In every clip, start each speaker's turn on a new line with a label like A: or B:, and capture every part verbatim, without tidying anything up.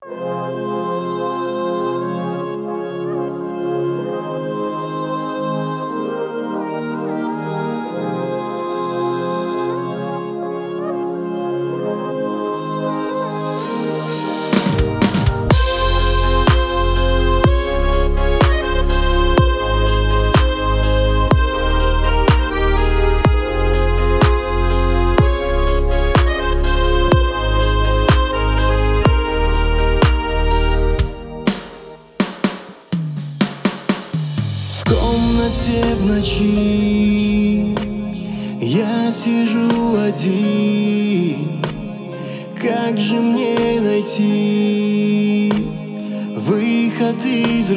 A: В комнате в ночи я сижу один. Как же мне найти выход из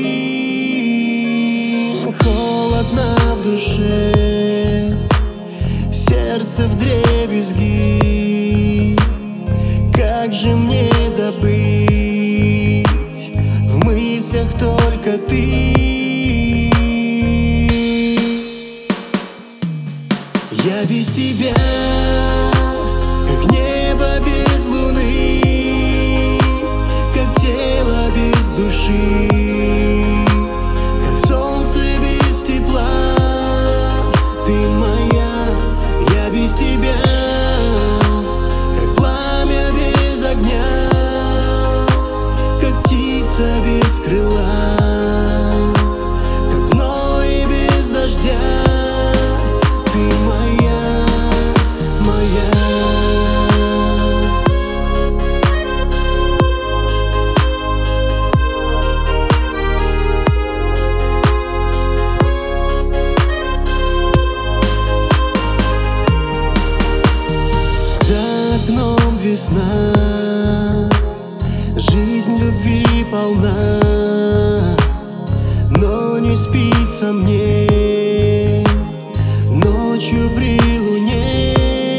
A: руин? Холодно в душе, сердце вдребезги. Как же мне забыть? В мыслях только ты. Я без тебя, как небо без луны, как тело без души, как солнце без тепла. Ты моя, я без тебя, как пламя без огня, как птица без крыла, как зной без дождя. Ты моя, моя. За окном весна, жизнь любви полна, но не спится мне ночью при луне.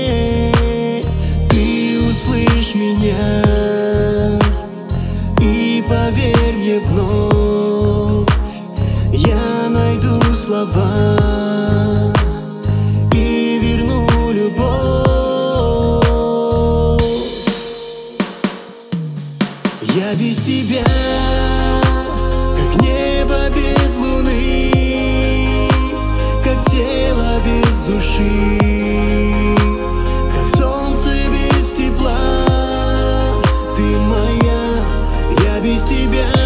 A: Ты услышь меня и поверь мне вновь. Я найду слова и верну любовь. Я без тебя, как небо без луны, как тело без души, как солнце без тепла. Ты моя, я без тебя.